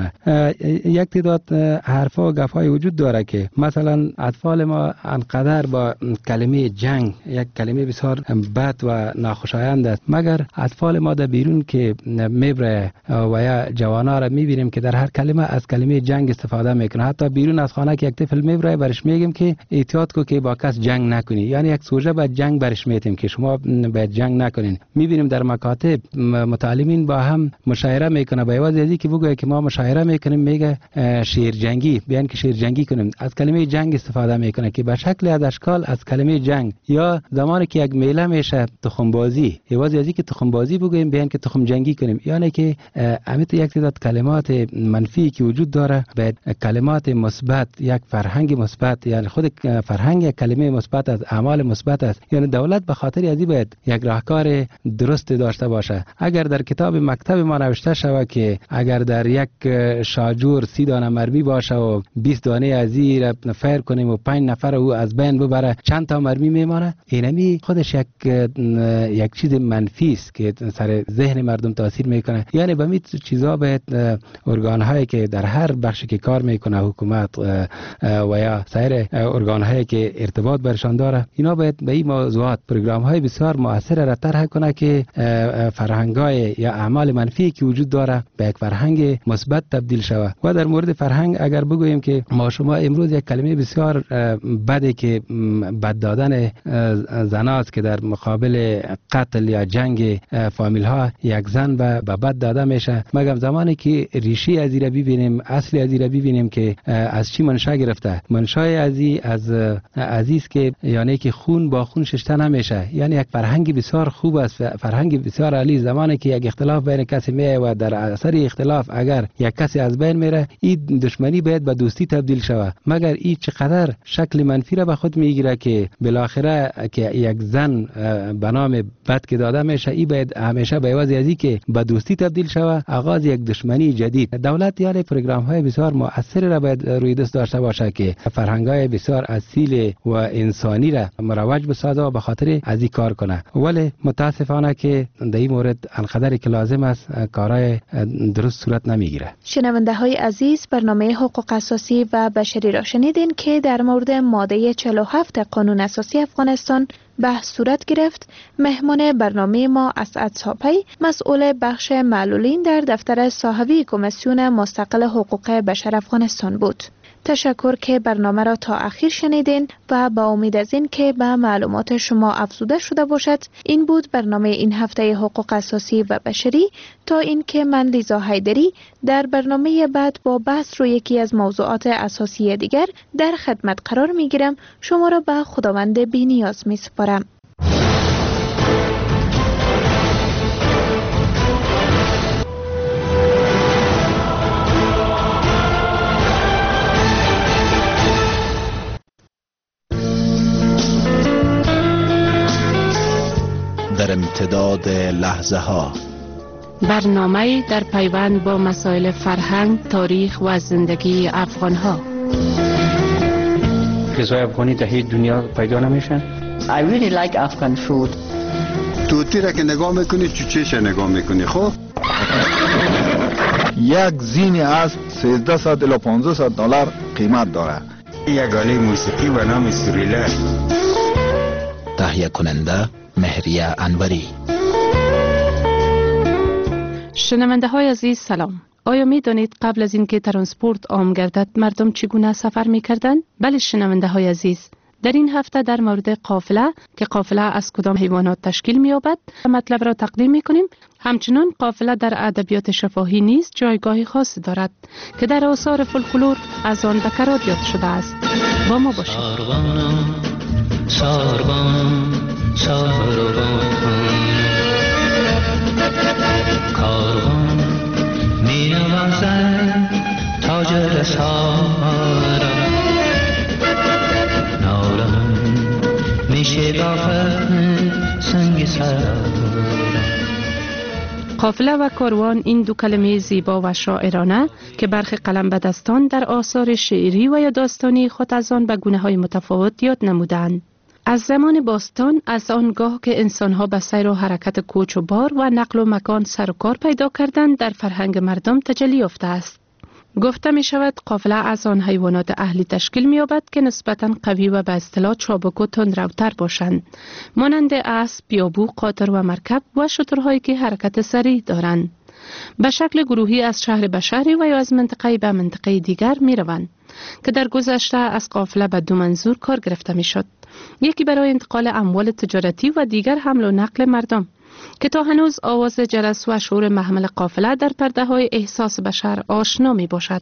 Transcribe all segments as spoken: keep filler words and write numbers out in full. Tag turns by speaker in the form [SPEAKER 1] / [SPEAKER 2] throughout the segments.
[SPEAKER 1] میکنه. یک تعداد حرفا و گپ‌های وجود داره که مثلا اطفال ما انقدر با کلمه جنگ، یک کلمه بسیار بد و ناخوشایند است، مگر اطفال ما در بیرون که میبره و یا جوانا را میبینیم که در هر کلمه از کلمه جنگ استفاده میکنه. حتی بیرون از خانه که یک طفل میبره برش میگیم که احتیاط کو که با کس جنگ نکنی، یعنی یک سوژه با جنگ برش میتیم که شما باید جنگ نکنین. میبینیم در مکاتب متعلمین با هم مشاوره میکنه، با عوض از اینکه بگه که ما مشاوره میکنیم میگه شیر جنگی، بیان که شیر جنگی کنیم، از کلمه جنگ استفاده میکنه که به شکل از اشکال از کلمه جنگ. یا زمانی که یک میله میشه تخم بازی، عوض از اینکه تخم بازی بگویم بیان که تخم جنگی کنیم. یعنی که امیت یک تعداد کلمات منفی که وجود داره باید کلمات مثبت، یک فرهنگ مثبت، یعنی خود فرهنگ یک کلمه مثبت از اعمال مثبت است. یعنی دولت به خاطر ازی باید یک راهکار درست داشته باشه. اگر در کتاب مکتب ما نوشته شود که اگر در یک شاجور سی دانه مرمی باشه و بیست دانه از این فیر کنیم و پنج نفر او از بین ببره، چند تا مرمی میمانه؟ اینمی خودش یک یک چیز منفی است که سر ذهن مردم تاثیر میکنه. یعنی به می چیزا باید ارگان هایی که در هر بخشی که کار میکنه، حکومت و یا سایر ارگان هایی که ارتباط برشان داره، اینا باید به این موضوعات پروگرام های بسیار مؤثر را طرح کنه که فرهنگ های یا اعمال منفی که وجود داره به یک فرهنگ مثبت تبدیل شود. و در مورد فرهنگ اگر بگوییم که ما شما امروز یک کلمه بسیار بده که بد دادن زناست که در مقابل قتل یا جنگ فامیل ها یک زن به بد داده میشه، مگر زمانی که ریشه از این را ببینیم، اصل از این را ببینیم که از چی منشأ گرفته. منشأ از این از عزیز که یعنی که خون با خون شسته نمیشه. یعنی یک فرهنگ بسیار خوب است، فرهنگ بسیار عالی. زمانی که یک اختلاف بین کسی میه و در اثر اختلاف اگر یک کسی از بین میره، این دشمنی باید به دوستی تبدیل شود. مگر این چقدر شکل منفی را به خود میگیره که بالاخره که یک زن به نام بد که داده میشه، این باید همیشه به عوض از این که به دوستی تبدیل شود، آغاز یک دشمنی جدید. دولت یعنی پروگرام های بسیار مؤثر را باید روی دست داشته باشه که فرهنگ های بسیار اصیل و انسانی را مروج بسازه و به خاطر از این کار کنه. ولی متاسفانه که در این مورد انقدر که لازم است کارهای درست صورت نمیگیره.
[SPEAKER 2] شنونده های عزیز، برنامه حقوق اساسی و بشری را شنیدین که در مورد ماده چهل و هفت قانون اساسی افغانستان بحث صورت گرفت. مهمان برنامه ما اسعد صاپی، مسئول بخش معلولین در دفتر صاحبی کمیسیون مستقل حقوق بشر افغانستان بود. تشکر که برنامه را تا اخیر شنیدین و با امید از این که به معلومات شما افزوده شده باشد. این بود برنامه این هفته حقوق اساسی و بشری. تا این که من لیزا حیدری در برنامه بعد با بحث روی یکی از موضوعات اساسی دیگر در خدمت قرار می گیرم. شما را به خداوند بی نیاز می سپارم.
[SPEAKER 3] در امتداد لحظه ها،
[SPEAKER 4] برنامه در پیوند با مسائل فرهنگ، تاریخ و زندگی افغان ها.
[SPEAKER 5] غذای افغانی در هیچ دنیا پیدا نمیشن.
[SPEAKER 6] I really like Afghan food.
[SPEAKER 7] توتی را که نگاه میکنی چوچهش نگاه میکنی. خب
[SPEAKER 8] یک زین از سیزده صد الی پانزده صد دلار قیمت داره.
[SPEAKER 7] یک آله موسیقی به نام سوریله.
[SPEAKER 3] تهیه کننده مهریه انوری.
[SPEAKER 4] شنونده های عزیز سلام. آیا می دانید قبل از اینکه ترانسپورت عام گردد مردم چگونه سفر می کردند؟ بله شنونده های عزیز، در این هفته در مورد قافله که قافله از کدام حیوانات تشکیل می یابد مطلب را تقدیم می کنیم. همچنین قافله در ادبیات شفاهی نیز جایگاه خاصی دارد که در آثار فولکلور از آن به کرات یاد شده است. با ما باشید.
[SPEAKER 9] ساربان ساربان کاروان می نوازد تاج سارا نارم می شکافد سنگ سارا.
[SPEAKER 4] قافله و کاروان این دو کلمه زیبا و شاعرانه که برخی قلم به دستان در آثار شعری و یا داستانی خود از آن به گونه‌های متفاوت یاد نمودند. از زمان باستان، از آنگاه که انسان‌ها به سیر و حرکت کوچ و بار و نقل و مکان سر و کار پیدا کردند، در فرهنگ مردم تجلی یافته است. گفته می شود قافله از آن حیوانات اهلی تشکیل می یابد که نسبتاً قوی و به اصطلاح چابک و تندروتر باشند، مانند اسب، بیابو، قاطر و مرکب و شترهایی که حرکت سریع دارند. به شکل گروهی از شهر به شهری و یا از منطقه به منطقه دیگر می روند که در گذشته از قافله به دو منظور کار گرفته می شد. یکی برای انتقال اموال تجارتی و دیگر حمل و نقل مردم که تا هنوز آواز جرس و شور محمل قافله در پرده های احساس بشر آشنا می باشد.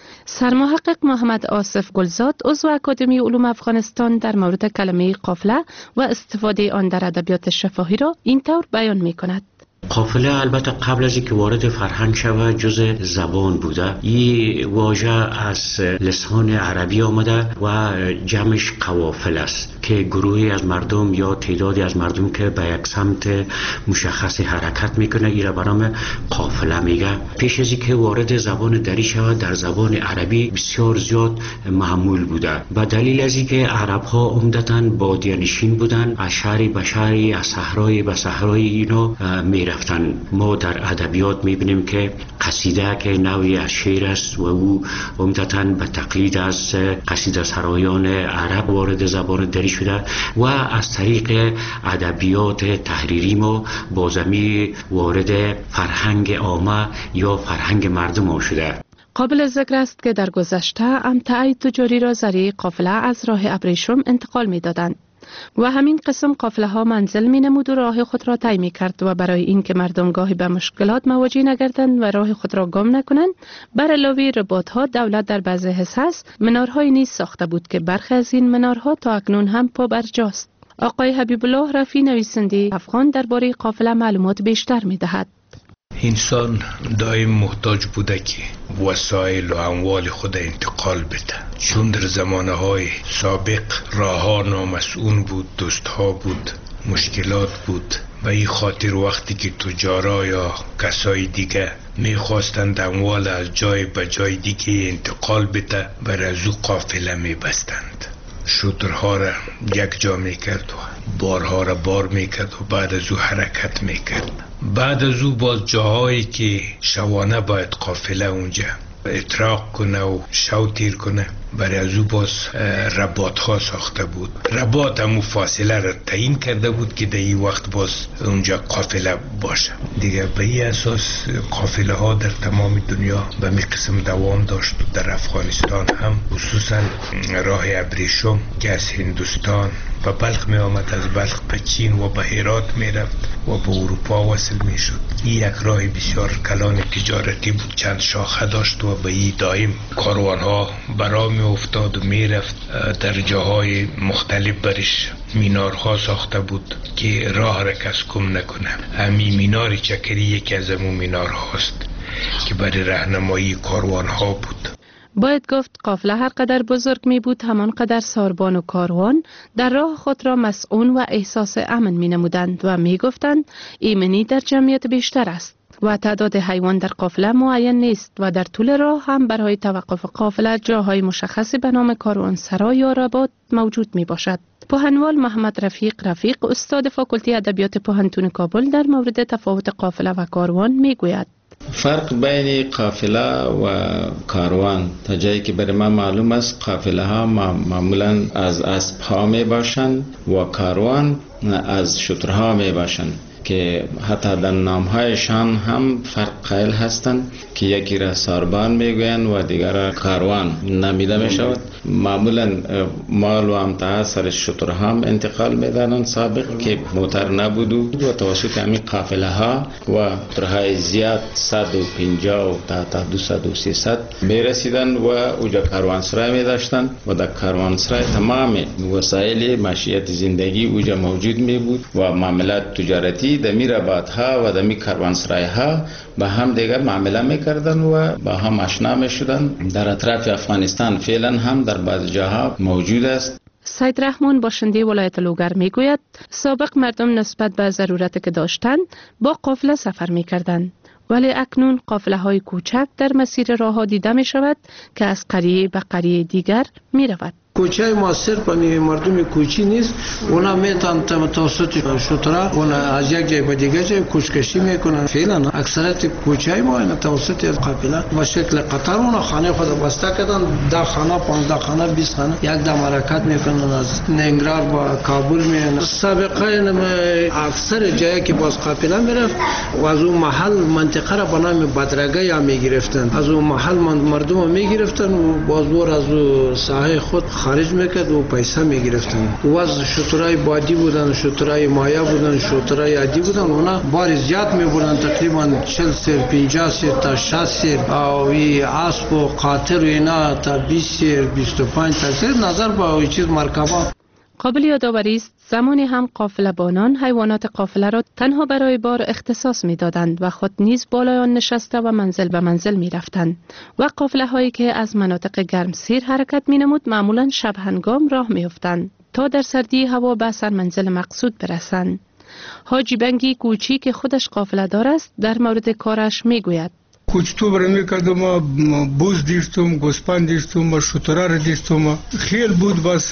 [SPEAKER 4] سرمحقق محمد آصف گلزاد عضو اکادمی علوم افغانستان در مورد کلمه قافله و استفاده آن در ادبیات شفاهی را اینطور بیان می کند.
[SPEAKER 10] قافله البته قبل از اینکه وارد فرهنگ شود جز زبان بوده. این واژه از لسان عربی آمده و جمعش قوافل است که گروهی از مردم یا تعدادی از مردم که به یک سمت مشخص حرکت میکنه این را به نام قافله میگه. پیش از اینکه وارد زبان دری شود در زبان عربی بسیار زیاد معمول بوده و دلیل از اینکه عرب ها عمدتاً بادیه نشین بودن، از شهری به شهری، از صحرای به صحرای اینا میرفتن. ما در ادبیات میبینیم که قصیده که نوعی از شعر است و او عمدتاً به تقلید از قصیده سرایان عرب وارد زبان دری شده و از طریق ادبیات تحریری ما بازمی وارد فرهنگ عامه یا فرهنگ مردم شده.
[SPEAKER 4] قابل ذکر است که در گذشته امتعه تجاری را ذریعه قافله از راه ابریشم انتقال می‌دادند و همین قسم قافله ها منزل می نمود و راه خود را طی می کرد و برای اینکه مردم گاهی به مشکلات مواجه نگردند و راه خود را گم نکنند، بر علاوه رباط ها دولت در بعض حصص منارهای نیز ساخته بود که برخی از این منارها تا اکنون هم پابرجاست. آقای حبیب الله رفیع نویسنده افغان درباره قافله معلومات بیشتر می دهد.
[SPEAKER 11] انسان دائم محتاج بوده که وسایل و اموال خود انتقال بده، چون در زمانهای سابق راه ها نامسئول بود، دوست ها بود، مشکلات بود و این خاطر وقتی که تجارا یا کسای دیگه میخواستند اموال از جای به جای دیگه انتقال بده بر از او قافله میبستند. شترها را یک جا میکرد و بارها را بار میکرد و بعد از او حرکت میکرد. بعد از او باز جاهایی که شوانه باید قافله اونجا اطراق کنه و شو تیر کنه برای از او باز رباط ها ساخته بود. رباط همو فاصله را تعیین کرده بود که در این وقت باز اونجا قافله باشه دیگه. به این اساس قافله ها در تمام دنیا به می قسم دوام داشت و در افغانستان هم خصوصا راه ابریشم که از هندوستان و بلخ می آمد، از بلخ به چین و به هرات می رفت و به اروپا وصل می شد. این یک راه بسیار کلان تجارتی بود، چند شاخه داشت و به این دائم کاروان ها برا می افتاد و می رفت. در جاهای مختلف برش مینارها ساخته بود که راه را کس کم نکنه. همین مینار چکری یکی از همون مینار هاست که برای راهنمایی کاروان ها بود.
[SPEAKER 4] باید گفت قافله هر قدر بزرگ می بود همان قدر ساربان و کاروان در راه خود را مسئول و احساس امن می نمودند و می گفتند ایمنی در جمعیت بیشتر است و تعداد حیوان در قافله معین نیست و در طول راه هم برای توقف قافله جاهای مشخصی به نام کاروانسرا یا رباط موجود می باشد. پوهنوال محمد رفیق رفیق استاد فاکولته ادبیات پوهنتون کابل در مورد تفاوت قافله و کاروان می گوید.
[SPEAKER 12] فرق بین قافله و کاروان تا جایی که برای ما معلوم است، قافله ها معمولا از اسب ها می باشند و کاروان از شترها می باشند که حتی در نام هایشان هم فرق قائل هستند که یکی را ساربان میگویند و دیگر را کاروان نامیده می شود. معمولا مال و امتعه سر شترها هم انتقال میدادند سابق که موتر نبود و توسط همین قافله ها و شترهای زیاد صد و پنجاه و تا دویست و سیصد می رسیدند و اوجا کاروانسرای می داشتند و در کاروانسرای تمام وسایل معیشت زندگی اوجا موجود می بود و معاملات تجارتی دمی رباط ها و دمی کاروانسرای ها با هم دیگر معامله میکردن و با هم آشنا میشدن. در اطراف افغانستان فعلا هم در بعض جاها موجود است.
[SPEAKER 4] سید رحمان باشنده ولایت لوگر میگوید سابق مردم نسبت به ضرورت که داشتند با قافله سفر میکردند، ولی اکنون قافله های کوچک در مسیر راه ها دیده می شود که از قریه به قریه دیگر می رود.
[SPEAKER 13] کوچه ما صرف مردم کوچی نیست، اونا میتونن توسط شترا اونا از یک جای به دیگه جای کوچکشی میکنن. فعلا اکثریت کوچه ما اینا توسط قافله به شکل قطار اونا خانه خود بسته کردن. ده خانه پانزده خانه بیست خانه یک دم حرکت میکنن از ننگرهار با کابل میان. سابقه اکثر جایی که باز قافله میرفت و از اون محل منطقه را به نام بدرگه یا میگرفتن، از اون محل مردم رو میگرفتن و بازبور از اون ساحه خود خارج میکرد و پیسه میگرفتن. و از شترای بادی بودن، شترای مایا بودن، شترای عادی بودن، اونا بار زیاد میبردن، تقریبا چهل سیر پنجاه سیر تا شصت سیر او ای اسب و قاطر و اینا تا بیست سیر بیست و پنج تا سیر. نظر با این چیز مرکبا
[SPEAKER 4] قابل یادآوری است زمانی هم قافله بانان حیوانات قافله را تنها برای بار اختصاص می دادند و خود نیز بالای آن نشسته و منزل به منزل می رفتند و قافله هایی که از مناطق گرمسیر حرکت می نمود معمولا شب هنگام راه می افتند تا در سردی هوا به سر منزل مقصود برسند. حاجی بنگی کوچی که خودش قافله دار است در مورد کارش می گوید:
[SPEAKER 11] کوچتو برمی کردم، بوز دیشتم، گوسپند دیشتم، شترار دیشتم. خیل بود، بس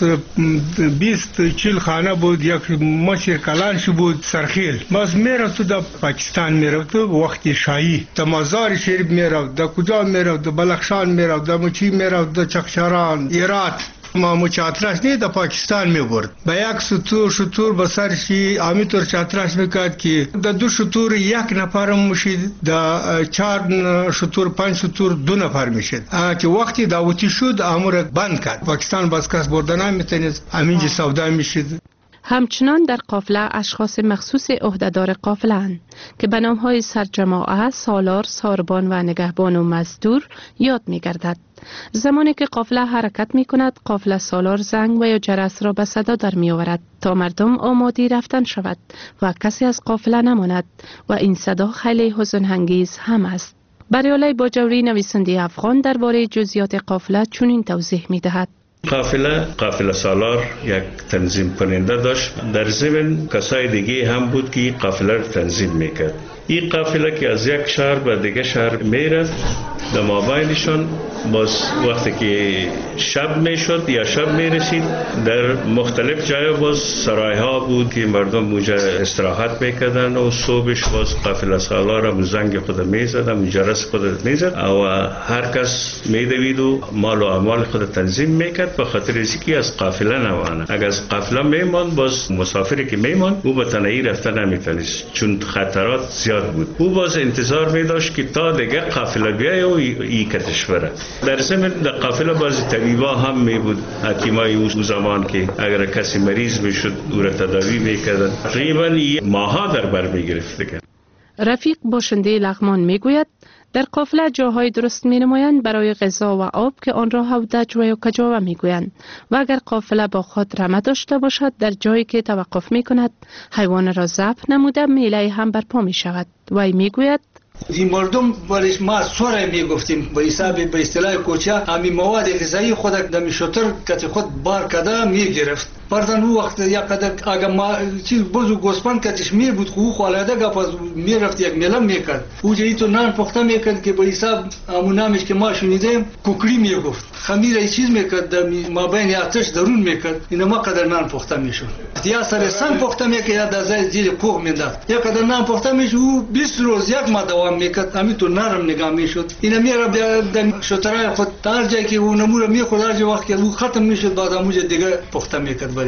[SPEAKER 11] بیست چیل خانه بود، یک مشیر کلانش بود سرخیل. بس میرفت در پاکستان میرفت وقتی شاهی، در مزار شریف میرفت، در کجا میرفت، در بلخشان میرفت، در مچی میرفت، در چخشاران، ایرات. ما مو چاتراش نه د پاکستان می برد با یک شطور شطور بسر شی آمی طور چاتراش میکرد که د دو شطور یک نفر میشید، د چهار شطور پنج شطور دو نفر میشید. که وقتی داوتی شد امور بند کرد، پاکستان باز کس بردن نمیتونید، همینجا سودا میشید.
[SPEAKER 4] همچنان در قافله اشخاص مخصوص عهدهدار قافله اند که به نام‌های سرجماعه، سالار، ساربان و نگهبان و مزدور یاد می‌گردد. زمانی که قافله حرکت می‌کند، قافله سالار زنگ و یا جرس را به صدا در می‌آورد تا مردم آماده رفتن شود و کسی از قافله نماند و این صدا خیلی حزن انگیز هم است. بریالای باجوری نویسنده افغان درباره جزئیات قافله چنین توضیح می‌دهد:
[SPEAKER 14] قافله قافله سالار یک تنظیم کننده داشت، در ضمن کسای دیگه هم بود که قافله را تنظیم میکرد. این قافله که از یک شهر به دیگه شهر میرفت، در مابینشان باز وقتی که شب میشد یا شب میرسید، در مختلف جای باز سرای ها بود که مردم موجه استراحت میکردن و صبحش باز قافله سالار هم زنگ خود میزد، هم جرس خود میزد و هر کس میدوید و مال و اموال خود تنظیم میکرد به خاطر اینکه از قافله نمانه. اگر از قافله میماند باز مسافری که میماند او به تنهایی رفتن نمیتونست چون خطرات زیاد بود. او باز انتظار میداشت که تا دیگه قافله بیای و ای کتش بره. در ضمن در قافله بعضی طبیبا هم می بود، حکیمای او زمان که اگر کسی مریض میشد او را تداوی میکردن. تقریبا ماها در بر میگرفت.
[SPEAKER 4] رفیق باشنده لغمان میگوید در قافله جاهای درست می نمایند برای غذا و آب که آن را هودج و یا کجاوه می گویند و اگر قافله با خود رمه داشته باشد در جایی که توقف می کند حیوان را ضبط نموده میله هم برپا می شود. وی می گوید
[SPEAKER 15] این مردم برش ما سوره می گفتیم به حساب به اصطلاح کوچه همین مواد غذایی خود دمی شتر که خود بار کده می گرفت. پردن او وقت یک قدر اگه ما چیز بزو گوسپند کتش می بود خو خالاده گفت می رفت یک میلم می کرد. او جایی تو نان پخته می کرد که به حساب همون نامش که ما شنیدیم کوکری می گفت. خمیر ای چیز می کرد ما بین آتش درون می کرد. اینا ما قدر نان پخته می شد. یا سر سنگ پخته می کرد از از زیر کوه می داد. یک قدر نان پخته می شد او بیست روز یک ما دوام می کرد. همین تو نرم نگاه می شد. اینا می را در شترای خود هر جایی که او نمور می خورد هر جای وقت که او ختم می شد بعد همون دیگه پخته می کرد.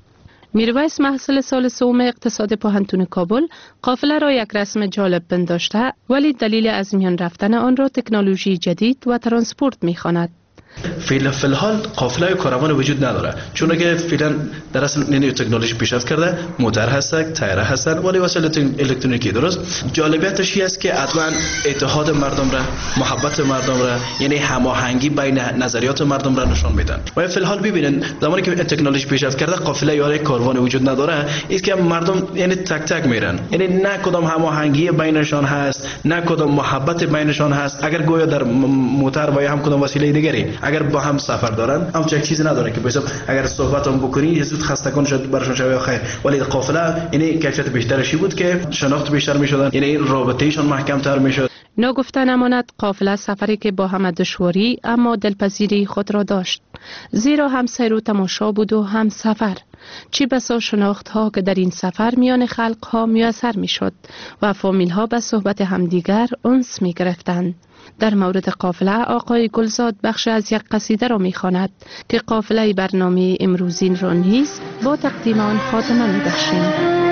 [SPEAKER 4] میرویس محصل سال سوم اقتصاد پوهنتون کابل قافله را یک رسم جالب پنداشته ولی دلیل از میان رفتن آن را تکنولوژی جدید و ترانسپورت میخواند.
[SPEAKER 16] فعلا فی الحال قافله کاروان وجود نداره چون که فعلا در اصل نینو تکنولوژی پیشرفت کرده، موتور هست، تایر هستن ولی وسایل الکترونیکی. درست جالبیتش این است که حتما اتحاد مردم را، محبت مردم را، یعنی هماهنگی بین نظریات مردم را نشان میدن. و فی الحال ببینن زمانی که تکنولوژی پیشرفت کرده قافله یا کاروان وجود نداره، است که مردم یعنی تک تک میرن، یعنی نه کدام هماهنگی بینشان هست، نه کدام محبت بینشان هست. اگر گویا در موتور و یا هم کدام وسیله دیگری اگر با هم سفر دارن هم چه چیزی نداره که بسیار اگر صحبت هم بکنی زود خستگان شد براشون شوی خیر، ولی قافله یعنی کیفیت بیشترشی بود که شناخت بیشتر میشدن، یعنی رابطه‌شان محکم تر میشد.
[SPEAKER 4] نگفته نماند قافله سفری که با همه دشواری اما دلپذیری خود را داشت، زیرا هم سیر و تماشا بود و هم سفر. چی بسا شناخت ها که در این سفر میان خلق ها میسر میشد و فامیل ها به صحبت همدیگر انس می گرفتند. در مورد قافله آقای گلزاد بخش از یک قصیده را میخواند که قافله برنامه امروزین را نیز با تقدیم آن خاتمه میبخشیم.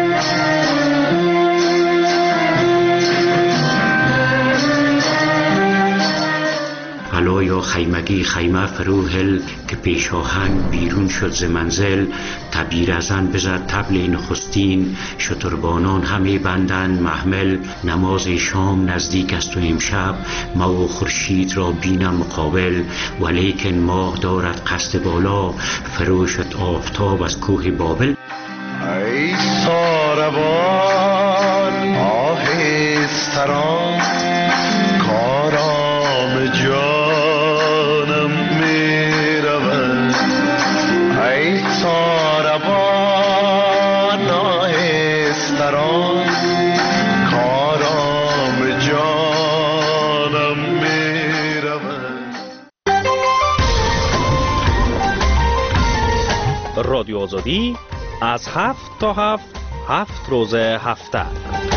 [SPEAKER 10] حالا یا خیمگی خیمه فروهل که پیش آهنگ بیرون شد ز منزل، تبیر ازن بزد طبل نخستین، شتربانان همه بندن محمل. نماز شام نزدیک است و امشب، ما و خورشید را بینم مقابل. ولیکن ماه دارد قصد بالا، فرو شد آفتاب از کوه بابل.
[SPEAKER 17] ای ساربان آهستران کارام جانم می رود. ای ساربان آهستران کارام جانم می رود.
[SPEAKER 18] رادیو آزادی از هفت تا هفت هفت روز هفته